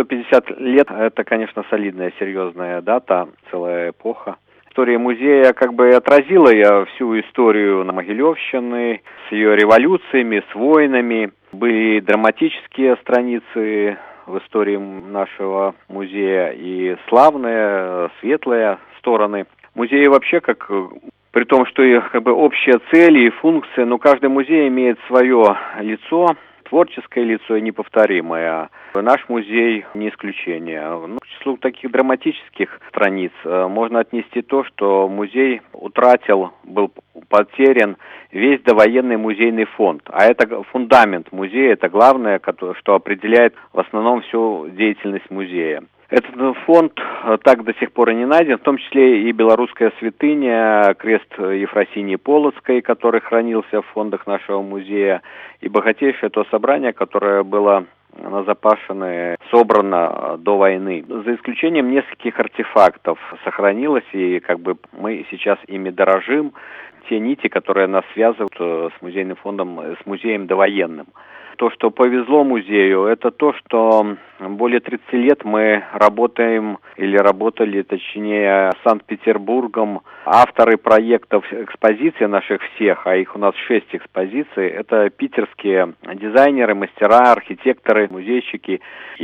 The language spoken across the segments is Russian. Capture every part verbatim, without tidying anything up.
пятьдесят лет – это, конечно, солидная, серьезная дата, целая эпоха. История музея как бы отразила я всю историю Могилевщины с ее революциями, с войнами. Были драматические страницы в истории нашего музея и славные, светлые стороны. Музей вообще как... При том, что и как бы общая цель и функция, но каждый музей имеет свое лицо, творческое лицо и неповторимое. Наш музей не исключение. Ну, к числу таких драматических страниц можно отнести то, что музей утратил, был потерян весь довоенный музейный фонд. А это фундамент музея, это главное, что определяет в основном всю деятельность музея. Этот фонд так до сих пор и не найден, в том числе и белорусская святыня, крест Ефросинии Полоцкой, который хранился в фондах нашего музея, и богатейшее то собрание, которое было назапашено, собрано до войны. За исключением нескольких артефактов сохранилось, и как бы мы сейчас ими дорожим, те нити, которые нас связывают с музейным фондом, с музеем довоенным. То, что повезло музею, это то, что более тридцати лет мы работаем или работали, точнее, с Санкт-Петербургом. Авторы проектов экспозиций наших всех, а их у нас шесть экспозиций, это питерские дизайнеры, мастера, архитекторы, музейщики.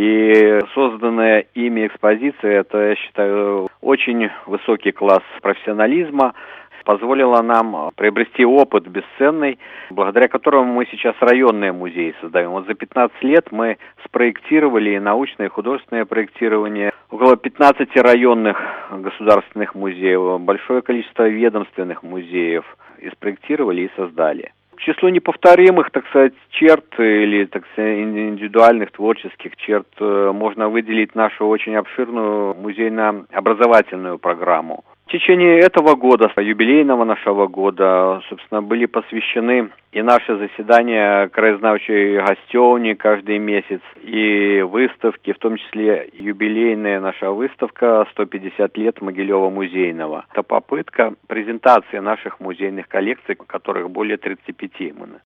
И созданная ими экспозиция, это, я считаю, очень высокий класс профессионализма, позволила нам приобрести опыт бесценный, благодаря которому мы сейчас районные музеи создаем. Вот за пятнадцать лет мы спроектировали научное и художественное проектирование, около пятнадцати районных государственных музеев, большое количество ведомственных музеев и спроектировали и создали. К числу неповторимых, так сказать, черт или, так сказать, индивидуальных творческих черт можно выделить нашу очень обширную музейно-образовательную программу. В течение этого года, юбилейного нашего года, собственно, были посвящены и наши заседания краезнавчей гостевни каждый месяц, и выставки, в том числе юбилейная наша выставка «сто пятьдесят лет Могилева музейного». Это попытка презентации наших музейных коллекций, которых более тридцати пяти.